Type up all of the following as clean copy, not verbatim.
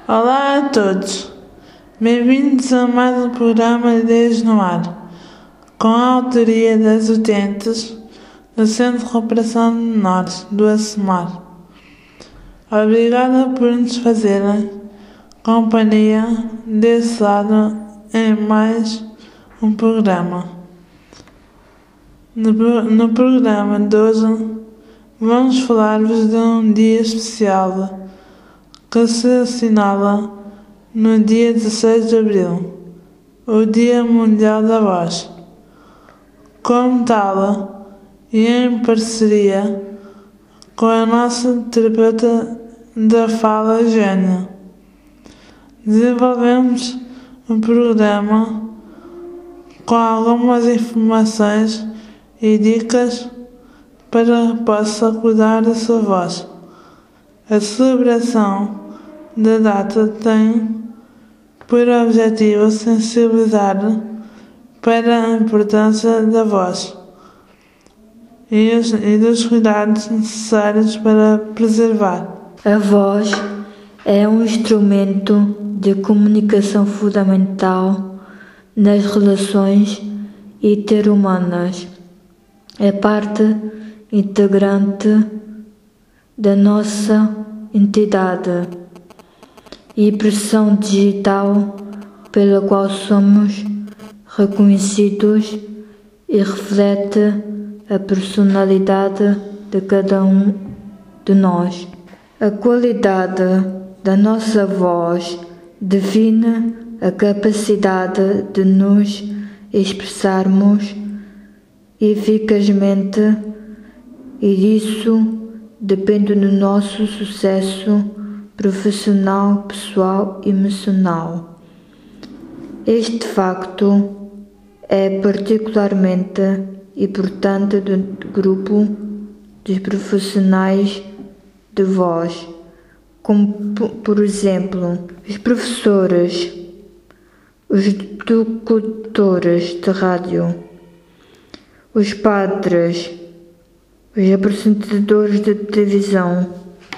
Olá a todos, bem-vindos a mais um programa Ideias no Ar, com a autoria das utentes do Centro de Recuperação de Menores do ASMAR. Obrigada por nos fazerem companhia desse lado em mais um programa. No programa de hoje vamos falar-vos de um dia especial que se assinala no dia 16 de Abril, o Dia Mundial da Voz. Como tal, e em parceria com a nossa terapeuta da fala, Jânia, desenvolvemos um programa com algumas informações e dicas para que possa cuidar da sua voz. A celebração da data tem por objetivo sensibilizar para a importância da voz e dos cuidados necessários para preservar. A voz é um instrumento de comunicação fundamental nas relações interhumanas. É parte integrante da nossa entidade e expressão digital pela qual somos reconhecidos e reflete a personalidade de cada um de nós. A qualidade da nossa voz define a capacidade de nos expressarmos eficazmente e disso depende do nosso sucesso profissional, pessoal e emocional. Este facto é particularmente importante do grupo dos profissionais de voz, como por exemplo os professores, os locutores de rádio, os padres, os apresentadores de televisão,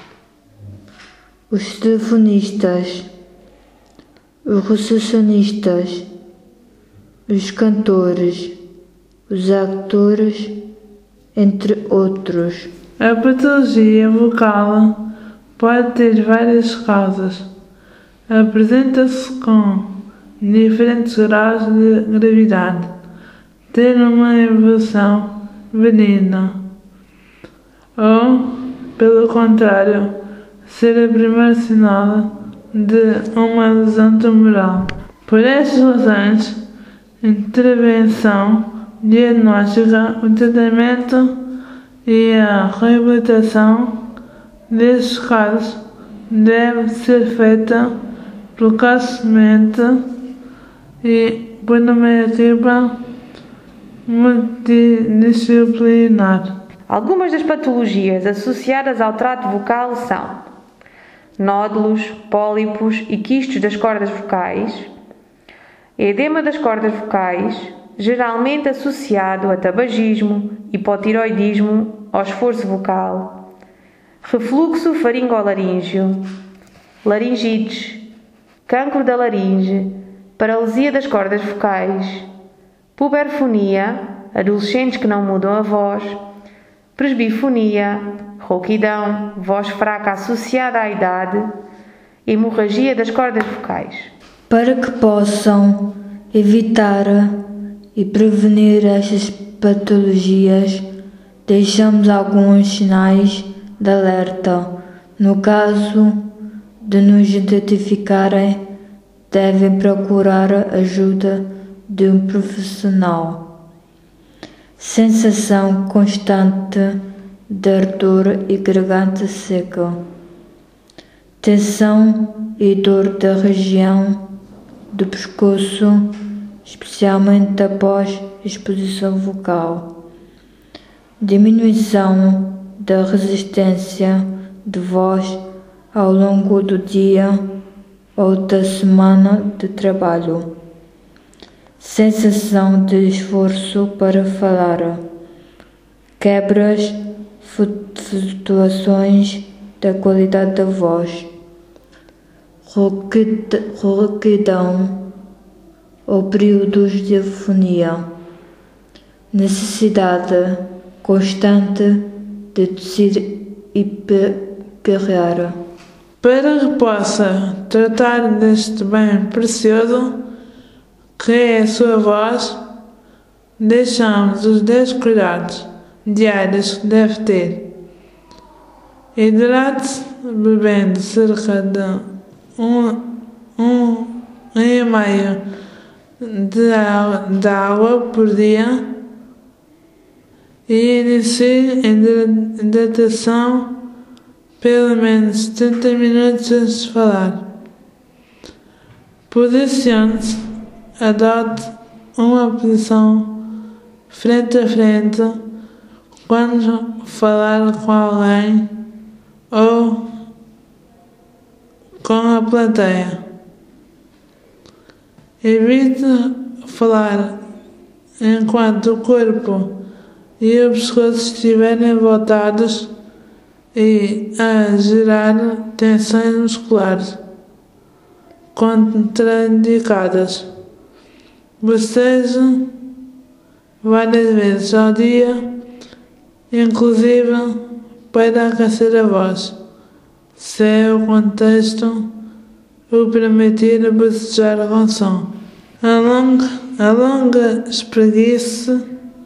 os telefonistas, os recepcionistas, os cantores, os atores, entre outros. A patologia vocal pode ter várias causas. Apresenta-se com diferentes graus de gravidade, ter uma evolução benigna ou, pelo contrário, ser o primeiro sinal de uma lesão tumoral. Por estas razões, intervenção diagnóstica, o tratamento e a reabilitação destes casos deve ser feita precocemente e por uma equipa multidisciplinar. Algumas das patologias associadas ao trato vocal são nódulos, pólipos e quistos das cordas vocais, edema das cordas vocais, geralmente associado a tabagismo, hipotiroidismo ou esforço vocal, refluxo faringolaríngeo, laringites, cancro da laringe, paralisia das cordas vocais, puberfonia, adolescentes que não mudam a voz, presbifonia, rouquidão, voz fraca associada à idade, hemorragia das cordas vocais. Para que possam evitar e prevenir estas patologias, deixamos alguns sinais de alerta. No caso de nos identificarem, devem procurar a ajuda de um profissional. Sensação constante de ardor e garganta seca. Tensão e dor da região do pescoço, especialmente após exposição vocal. Diminuição da resistência de voz ao longo do dia ou da semana de trabalho. Sensação de esforço para falar. Quebras, flutuações da qualidade da voz. rouquidão ou períodos de afonia, necessidade constante de tossir e perrear. Para que possa tratar deste bem precioso, que é a sua voz, deixamos os 10 cuidados diários que deve ter. Hidrate-se bebendo cerca de 1,5 de água por dia e inicie a hidratação pelo menos 70 minutos antes de falar. Posicione-se, adote uma posição frente a frente quando falar com alguém ou com a plateia. Evite falar enquanto o corpo e o pescoço estiverem voltados e a gerar tensões musculares contraindicadas. Boceje várias vezes ao dia, inclusive para aquecer a voz, se é o contexto o permitir bocejar com som. Espreguice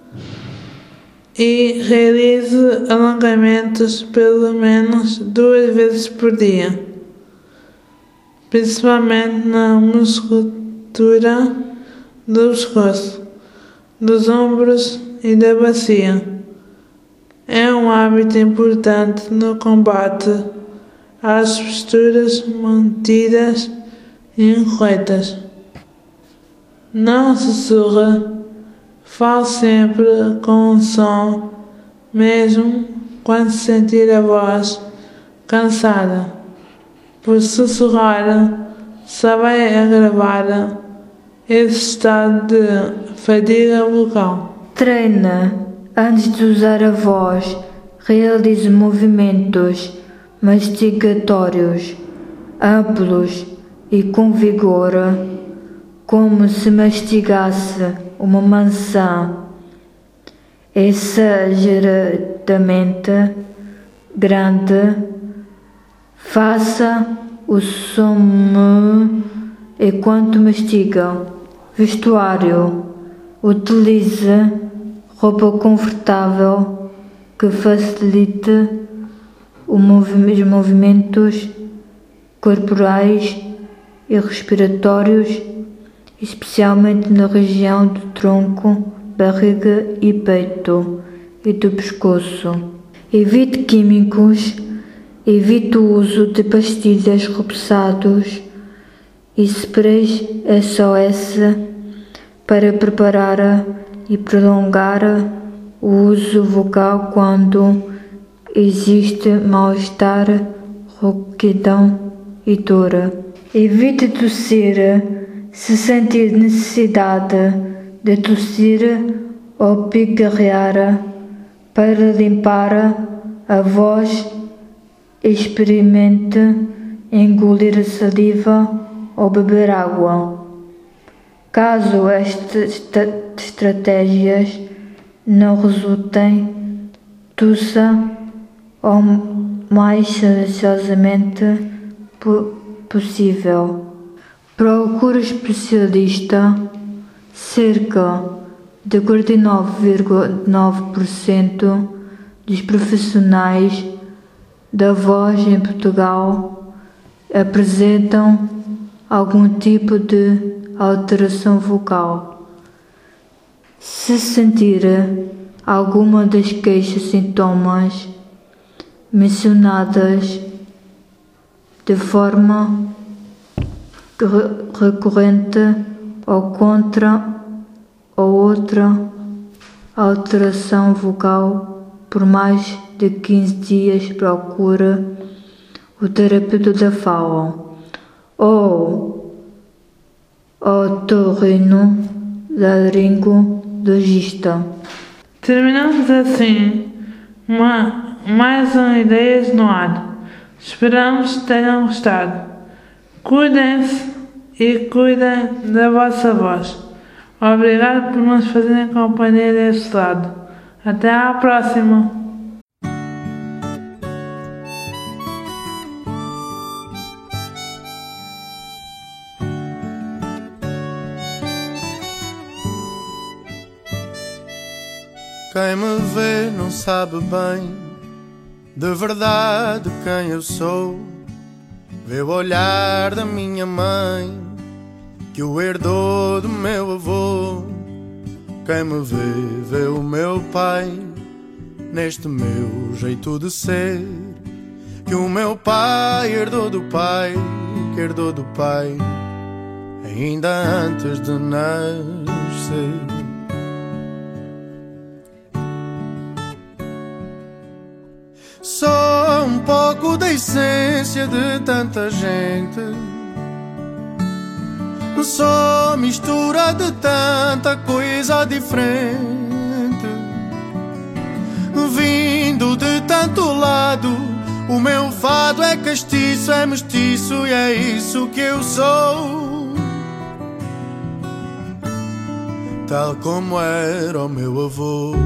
e realize alongamentos pelo menos 2 vezes por dia, principalmente na musculatura do pescoço, dos ombros e da bacia. É um hábito importante no combate às posturas mantidas e incorretas. Não sussurre, fale sempre com um som, mesmo quando se sentir a voz cansada, por sussurrar só vai agravar esse estado de fadiga vocal. Treine antes de usar a voz, realize movimentos mastigatórios amplos e com vigor, como se mastigasse uma maçã exageradamente grande. Faça o som enquanto mastiga. Vestuário: utilize roupa confortável que facilite os movimentos corporais e respiratórios, especialmente na região do tronco, barriga e peito e do pescoço. Evite químicos, evite o uso de pastilhas repousados e sprays SOS para preparar e prolongar o uso vocal quando existe mal-estar, rouquidão e dor. Evite tossir se sentir necessidade de tossir ou pigarrear. Para limpar a voz, experimente engolir saliva ou beber água. Caso estas estratégias não resultem, tossa o mais silenciosamente possível. Procure especialista. Cerca de 49,9% dos profissionais da voz em Portugal apresentam algum tipo de alteração vocal. Se sentir alguma das sintomas mencionadas de forma recorrente ou contra ou outra alteração vocal por mais de 15 dias, procure o terapeuta da fala ou otorrinolaringologista. Terminamos assim mais um Ideias no Ar. Esperamos que tenham gostado. Cuidem-se e cuidem da vossa voz. Obrigado por nos fazerem companhia deste lado. Até à próxima! Quem me vê não sabe bem de verdade quem eu sou. Vê o olhar da minha mãe que o herdou do meu avô. Quem me vê, vê o meu pai neste meu jeito de ser, que o meu pai herdou do pai, que herdou do pai ainda antes de nascer. Sou um pouco da essência de tanta gente, sou mistura de tanta coisa diferente, vindo de tanto lado. O meu fado é castiço, é mestiço e é isso que eu sou, tal como era o meu avô.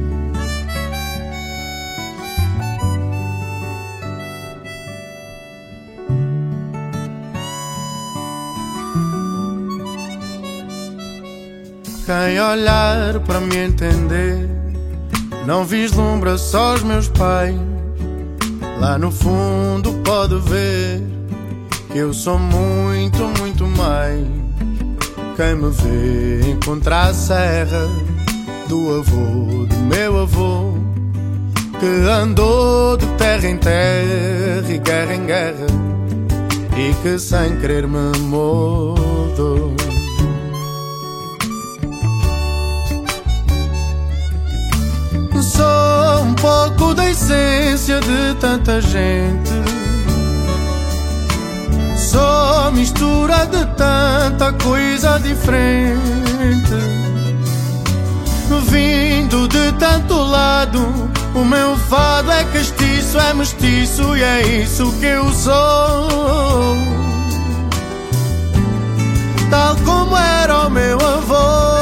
Quem olhar para me entender não vislumbra só os meus pais. Lá no fundo pode ver que eu sou muito, muito mais. Quem me vê encontra a serra do avô, do meu avô, que andou de terra em terra e guerra em guerra, e que sem querer me mudou. Sou um pouco da essência de tanta gente, sou mistura de tanta coisa diferente, vindo de tanto lado. O meu fado é castiço, é mestiço e é isso que eu sou, tal como era o meu avô.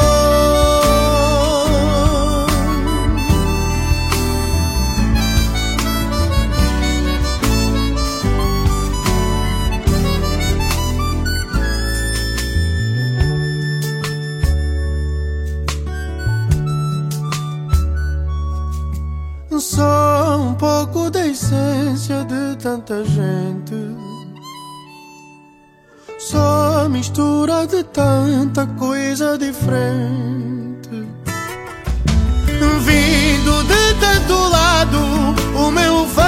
Sou um pouco da essência de tanta gente, sou mistura de tanta coisa diferente, vindo de tanto lado. O meu